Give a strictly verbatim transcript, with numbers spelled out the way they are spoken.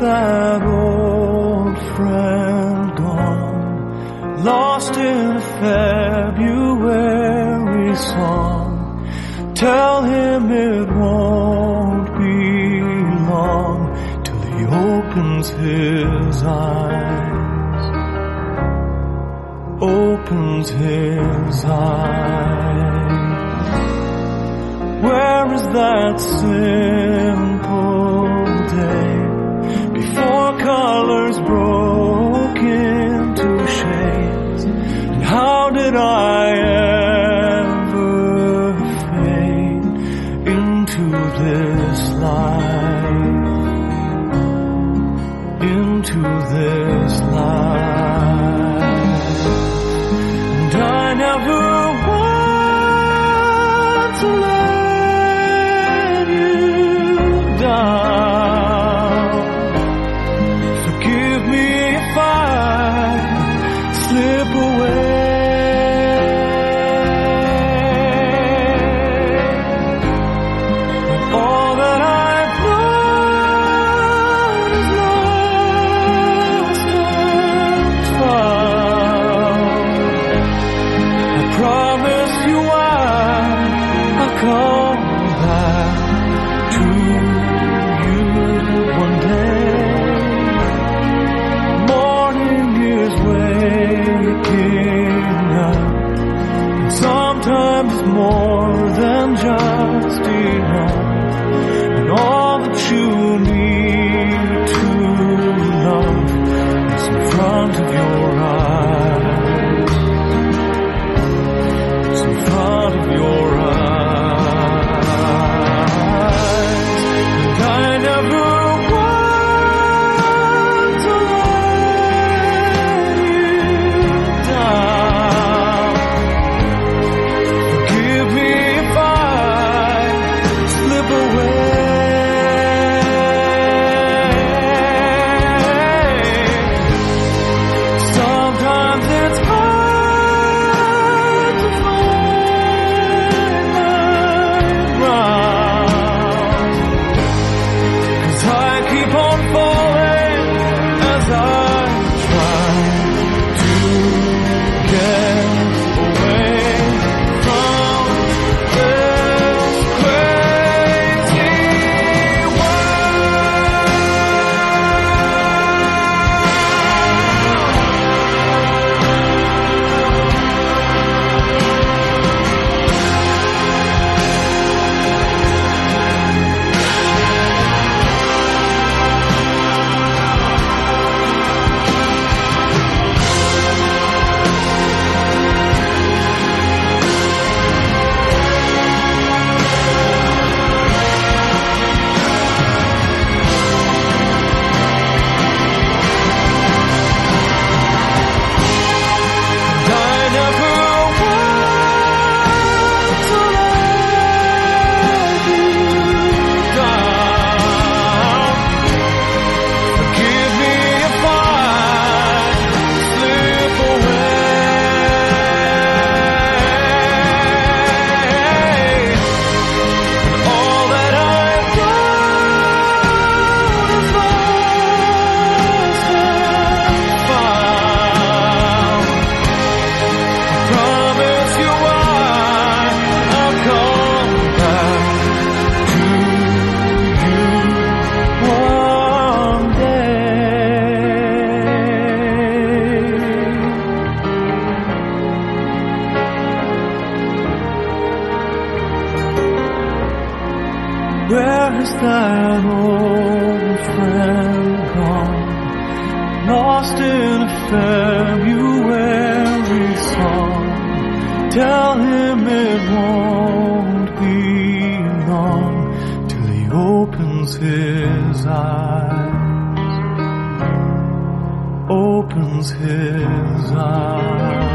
that old friend gone, lost in a February song? Tell him it won't be long till he opens his eyes, opens his eyes. Where is that simple day before colors broke into shades? And how did I ever fade into this life, into this life? And I never want to let you down. Forgive me if I slip away. All that I've known is lost and found. I promise you I'll come back to you one day. Morning is waking up, and sometimes it's more than just enough. And all that you need to love is in front of your eyes, it's in front of your eyes. And I never want to let you down. Forgive me if I slip away. Sometimes it's hard to find my ground, 'cause I keep on falling as I try to get away from this crazy Where has that old friend gone? Lost in a February song. Tell him it won't be long till he opens his eyes, opens his eyes.